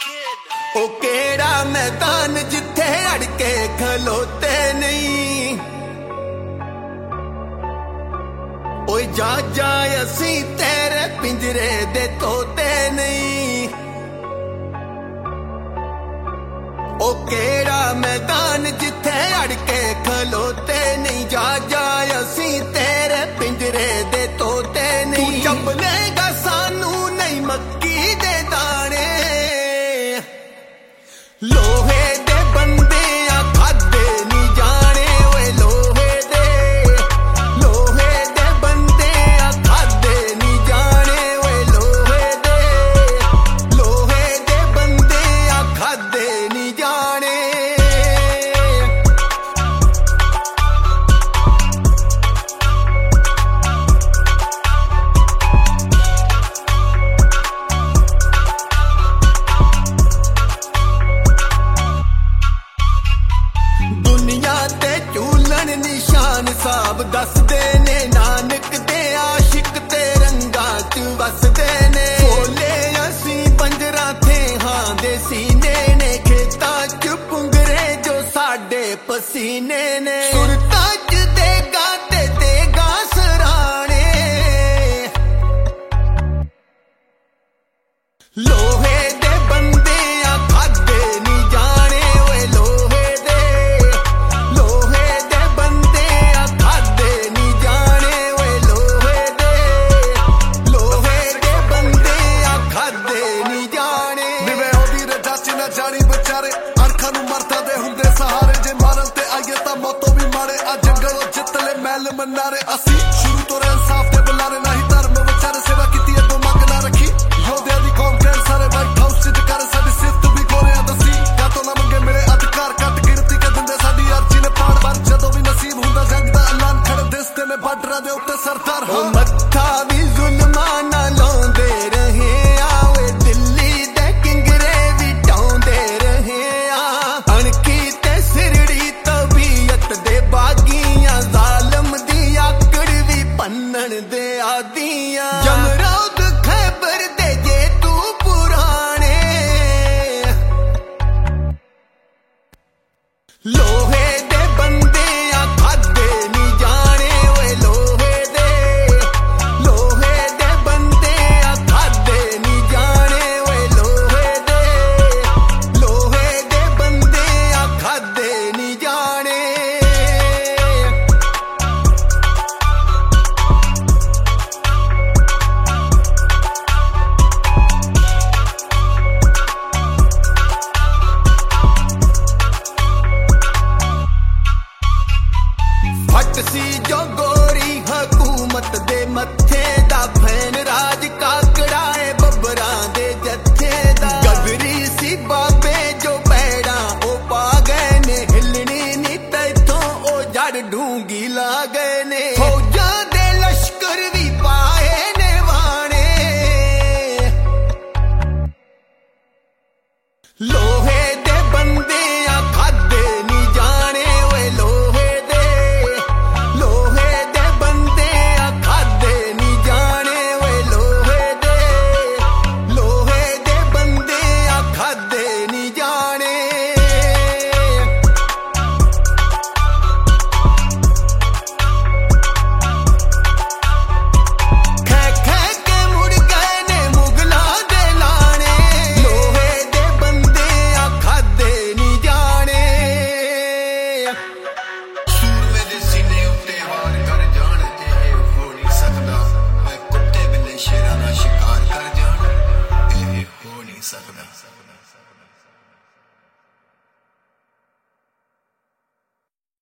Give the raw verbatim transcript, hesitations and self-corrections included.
ओ केड़ा मैदान जिथे अड़के खलोते नहीं। ओ जा जा असी तेरे पिंजरे दे तोते नहीं। ओ केड़ा मैदान जिथे अड़के खलोते नहीं। जा जा असी तेरे पिंजरे दे तोते नहीं। तू चबलेगा सानू नहीं मक्की दे दाने। लोहे दे बंदे आ खादे नहीं जाने। ओए लोहे दे लोहे दे बंदे आ खादे नहीं जाने। ओए लोहे दे लोहे दे बंदे आ खादे नहीं जाने। निशान साहब दसदे ने नानक दे आशिक ते रंगा च वसदे ने। बोले असी पंजरा थे हां दे सीने ने। खेता च पुंगरे जो साडे पसीने ने। सुरता च देगा ते देगा सराणे। लोहे दे बंदे आ खादे नहीं जाने। ओए लोहे दे लोहे दे बंदे आ खादे नहीं जाने। ओए लोहे दे लोहे दे बंदे आ खादे नहीं जाने। निवे ओदी रजा च ना जानी बेचारे अरखा नू मरदा दे हुंदे सहारे। जे मारन ते आईए तां मौतों भी मारे। आ जंगलों जित ले महल मनारे। असी शुरू तो रे इंसाफ दे बुलारे नहीं धर्म विचारे। सेवा कीती अगों मंग ना रखी योधे दी कौम कैर सारे वाइट हाउस च जकर साडी सिफत भी गोरियां दसी। क्या तो ना मंगे मिले अधिकार कट गिनती कर दिंदे साडी अर्जी ने पाड़ पर। जदों भी नसीब हुंदा जंग दा ऐलान खड़े दिसदे ने बार्डरां दे उत्ते सरदार। ओ मत्था भी जुल्मां नाल लाउंदे रहे आ। ओए दिल्ली दे किंगरे भी ढाउंदे रहे आ। अणकी ते सिरड़ी तबीयत दे बागियां। जालम दी आकड़ भी पन्नण दे आदियां। जमरौद खैबर दे जे तू पुराने। लोहे दे बंदे आ खादे नहीं जाने। ओए लोहे दे लोहे दे बंदे आ खादे नहीं जाने। ओए लोहे दे लोहे दे बंदे आ खादे नहीं जाने। फट सी जो गोरी हकूमत दे मत्थे दा। फैन राज काकड़ाए बब्बरां दे जत्थे दा। गदरी सी बाबे जो पैड़ा ओ पा गए ने। हिलनी नी तैथों ओ जड़ ढूंगी ला गए ने। फौजां दे लश्कर भी पाए ने वाणे। लोहे दे बंदे आ खादे नहीं जाने। ओए लोहे दे लोहे दे बंदे आ खादे नहीं जाने। ओए लोहे दे लोहे दे बंदे आ खादे नहीं जाने। खै खै के मुड़ गए ने मुगलां दे लाने। लोहे दे बंदे आ खादे नहीं जाने। सूरमे दे सीने उत्ते वार कर जान जे हो नहीं सकदा। मैं कुत्ते बिल्ले शेरां दा शिकार कर जान। ये हो नहीं सकदा।